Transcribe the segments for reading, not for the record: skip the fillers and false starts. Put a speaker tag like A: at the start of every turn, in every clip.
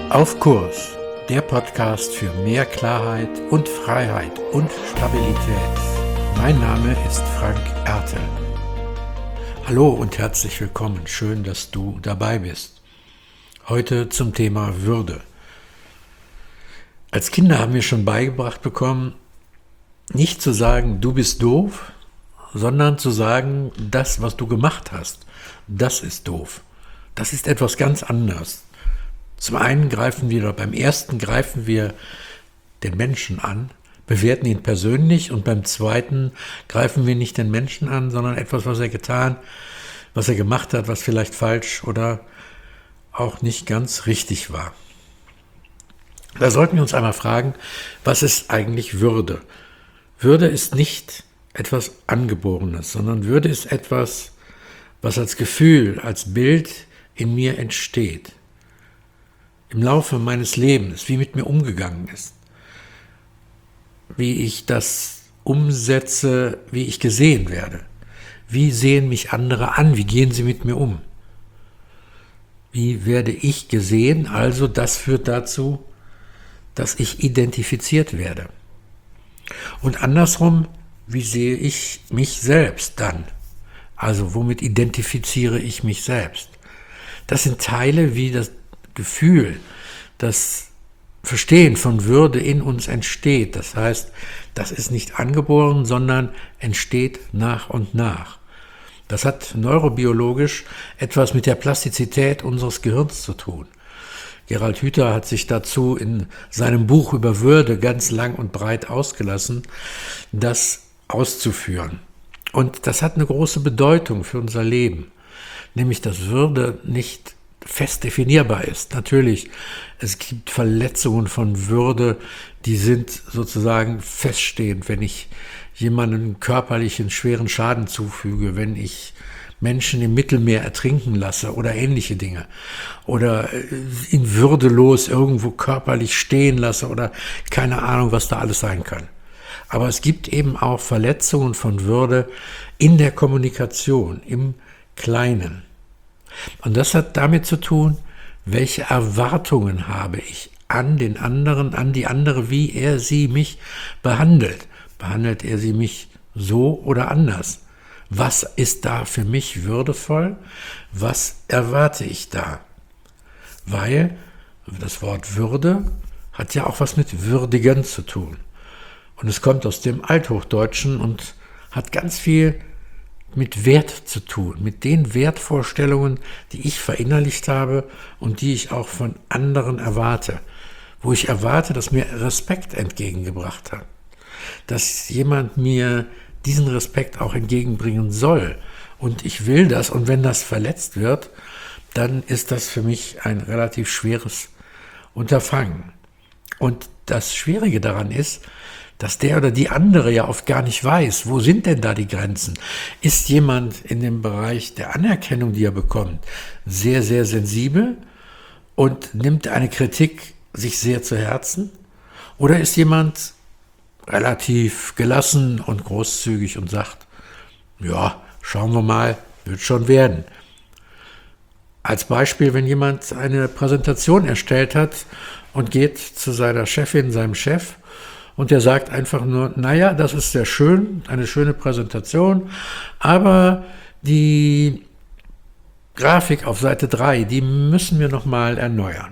A: Auf Kurs, der Podcast für mehr Klarheit und Freiheit und Stabilität. Mein Name ist Frank Ertel. Hallo und herzlich willkommen, schön, dass du dabei bist. Heute zum Thema Würde. Als Kinder haben wir schon beigebracht bekommen, nicht zu sagen, du bist doof, sondern zu sagen, das, was du gemacht hast, das ist doof. Das ist etwas ganz anderes. Beim ersten greifen wir den Menschen an, bewerten ihn persönlich, und beim zweiten greifen wir nicht den Menschen an, sondern etwas, was er getan, was er gemacht hat, was vielleicht falsch oder auch nicht ganz richtig war. Da sollten wir uns einmal fragen, was ist eigentlich Würde? Würde ist nicht etwas Angeborenes, sondern Würde ist etwas, was als Gefühl, als Bild in mir entsteht. Im Laufe meines Lebens, wie mit mir umgegangen ist, wie ich das umsetze, wie ich gesehen werde. Wie sehen mich andere an? Wie gehen sie mit mir um? Wie werde ich gesehen? Also das führt dazu, dass ich identifiziert werde. Und andersrum, wie sehe ich mich selbst dann? Also womit identifiziere ich mich selbst? Das sind Teile, wie das Gefühl, das Verstehen von Würde in uns entsteht. Das heißt, das ist nicht angeboren, sondern entsteht nach und nach. Das hat neurobiologisch etwas mit der Plastizität unseres Gehirns zu tun. Gerald Hüther hat sich dazu in seinem Buch über Würde ganz lang und breit ausgelassen, das auszuführen. Und das hat eine große Bedeutung für unser Leben, nämlich dass Würde nicht fest definierbar ist. Natürlich, es gibt Verletzungen von Würde, die sind sozusagen feststehend, wenn ich jemandem körperlichen schweren Schaden zufüge, wenn ich Menschen im Mittelmeer ertrinken lasse oder ähnliche Dinge oder ihn würdelos irgendwo körperlich stehen lasse oder keine Ahnung, was da alles sein kann. Aber es gibt eben auch Verletzungen von Würde in der Kommunikation, im Kleinen. Und das hat damit zu tun, welche Erwartungen habe ich an den anderen, an die andere, wie er sie mich behandelt. Behandelt er sie mich so oder anders? Was ist da für mich würdevoll? Was erwarte ich da? Weil das Wort Würde hat ja auch was mit würdigen zu tun. Und es kommt aus dem Althochdeutschen und hat ganz viel mit Wert zu tun, mit den Wertvorstellungen, die ich verinnerlicht habe und die ich auch von anderen erwarte. Wo ich erwarte, dass mir Respekt entgegengebracht hat. Dass jemand mir diesen Respekt auch entgegenbringen soll. Und ich will das, und wenn das verletzt wird, dann ist das für mich ein relativ schweres Unterfangen. Und das Schwierige daran ist, dass der oder die andere ja oft gar nicht weiß, wo sind denn da die Grenzen? Ist jemand in dem Bereich der Anerkennung, die er bekommt, sehr, sehr sensibel und nimmt eine Kritik sich sehr zu Herzen? Oder ist jemand relativ gelassen und großzügig und sagt, ja, schauen wir mal, wird schon werden. Als Beispiel, wenn jemand eine Präsentation erstellt hat und geht zu seiner Chefin, seinem Chef, und der sagt einfach nur, naja, das ist sehr schön, eine schöne Präsentation, aber die Grafik auf Seite 3, die müssen wir nochmal erneuern.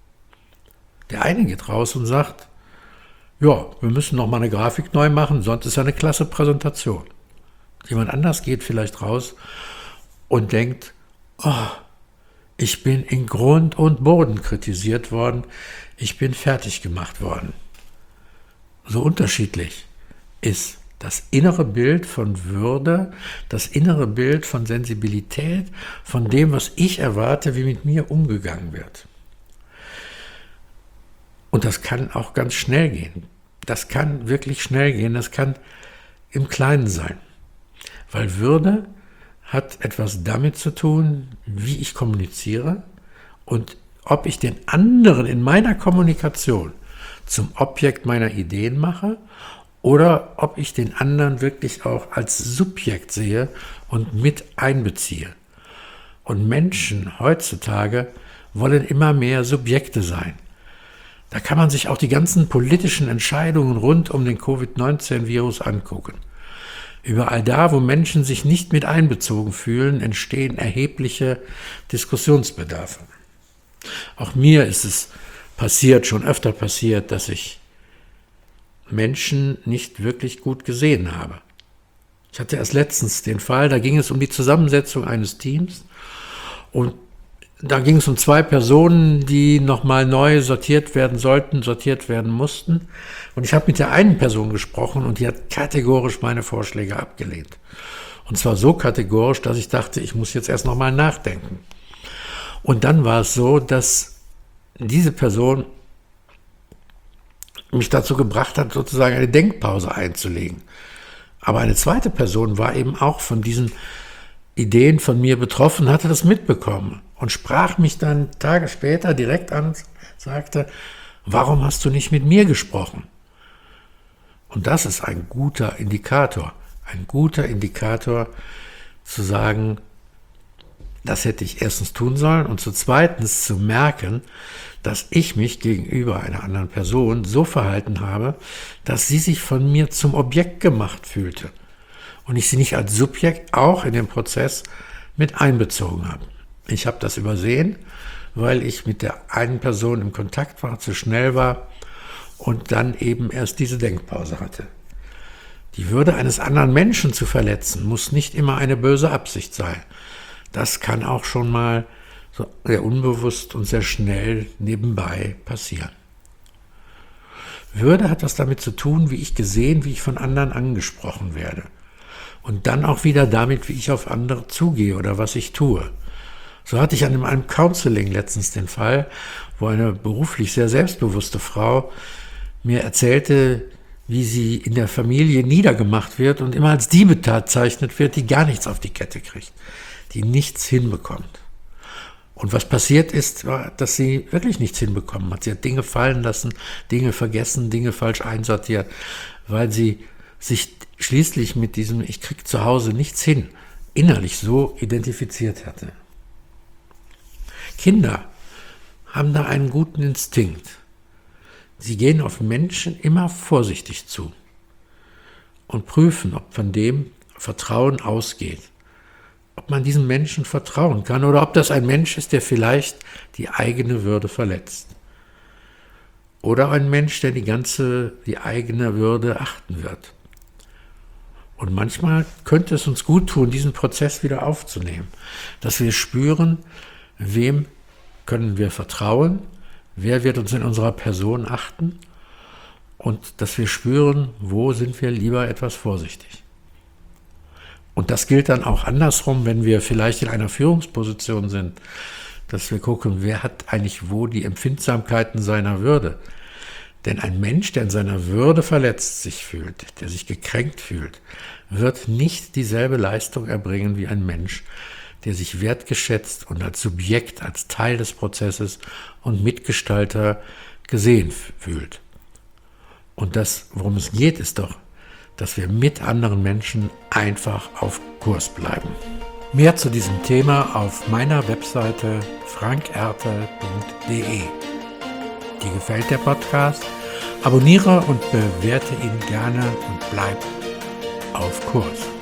A: Der eine geht raus und sagt, ja, wir müssen nochmal eine Grafik neu machen, sonst ist ja eine klasse Präsentation. Jemand anders geht vielleicht raus und denkt, oh, ich bin in Grund und Boden kritisiert worden, ich bin fertig gemacht worden. So unterschiedlich ist das innere Bild von Würde, das innere Bild von Sensibilität, von dem, was ich erwarte, wie mit mir umgegangen wird. Und das kann auch ganz schnell gehen. Das kann wirklich schnell gehen, das kann im Kleinen sein. Weil Würde hat etwas damit zu tun, wie ich kommuniziere und ob ich den anderen in meiner Kommunikation zum Objekt meiner Ideen mache oder ob ich den anderen wirklich auch als Subjekt sehe und mit einbeziehe. Und Menschen heutzutage wollen immer mehr Subjekte sein. Da kann man sich auch die ganzen politischen Entscheidungen rund um den Covid-19-Virus angucken. Überall da, wo Menschen sich nicht mit einbezogen fühlen, entstehen erhebliche Diskussionsbedarfe. Auch mir ist es schon öfter passiert, dass ich Menschen nicht wirklich gut gesehen habe. Ich hatte erst letztens den Fall, da ging es um die Zusammensetzung eines Teams und da ging es um 2 Personen, die nochmal neu sortiert werden mussten. Und ich habe mit der einen Person gesprochen und die hat kategorisch meine Vorschläge abgelehnt. Und zwar so kategorisch, dass ich dachte, ich muss jetzt erst nochmal nachdenken. Und dann war es so, dass diese Person mich dazu gebracht hat, sozusagen eine Denkpause einzulegen. Aber eine zweite Person war eben auch von diesen Ideen von mir betroffen, hatte das mitbekommen und sprach mich dann Tage später direkt an und sagte, warum hast du nicht mit mir gesprochen? Und das ist ein guter Indikator zu sagen, das hätte ich erstens tun sollen und zweitens zu merken, dass ich mich gegenüber einer anderen Person so verhalten habe, dass sie sich von mir zum Objekt gemacht fühlte und ich sie nicht als Subjekt auch in den Prozess mit einbezogen habe. Ich habe das übersehen, weil ich mit der einen Person im Kontakt war, zu schnell war und dann eben erst diese Denkpause hatte. Die Würde eines anderen Menschen zu verletzen, muss nicht immer eine böse Absicht sein. Das kann auch schon mal so sehr unbewusst und sehr schnell nebenbei passieren. Würde hat was damit zu tun, wie ich von anderen angesprochen werde. Und dann auch wieder damit, wie ich auf andere zugehe oder was ich tue. So hatte ich an einem Counseling letztens den Fall, wo eine beruflich sehr selbstbewusste Frau mir erzählte, wie sie in der Familie niedergemacht wird und immer als die bezeichnet wird, die gar nichts auf die Kette kriegt, die nichts hinbekommt. Und was passiert ist, war, dass sie wirklich nichts hinbekommen hat. Sie hat Dinge fallen lassen, Dinge vergessen, Dinge falsch einsortiert, weil sie sich schließlich mit diesem "Ich krieg zu Hause nichts hin" innerlich so identifiziert hatte. Kinder haben da einen guten Instinkt. Sie gehen auf Menschen immer vorsichtig zu und prüfen, ob von dem Vertrauen ausgeht. Ob man diesem Menschen vertrauen kann oder ob das ein Mensch ist, der vielleicht die eigene Würde verletzt. Oder ein Mensch, der die eigene Würde achten wird. Und manchmal könnte es uns gut tun, diesen Prozess wieder aufzunehmen, dass wir spüren, wem können wir vertrauen, wer wird uns in unserer Person achten und dass wir spüren, wo sind wir lieber etwas vorsichtig. Und das gilt dann auch andersrum, wenn wir vielleicht in einer Führungsposition sind, dass wir gucken, wer hat eigentlich wo die Empfindsamkeiten seiner Würde. Denn ein Mensch, der in seiner Würde verletzt sich fühlt, der sich gekränkt fühlt, wird nicht dieselbe Leistung erbringen wie ein Mensch, der sich wertgeschätzt und als Subjekt, als Teil des Prozesses und Mitgestalter gesehen fühlt. Und das, worum es geht, ist doch, dass wir mit anderen Menschen einfach auf Kurs bleiben. Mehr zu diesem Thema auf meiner Webseite frankerte.de. Dir gefällt der Podcast? Abonniere und bewerte ihn gerne und bleib auf Kurs.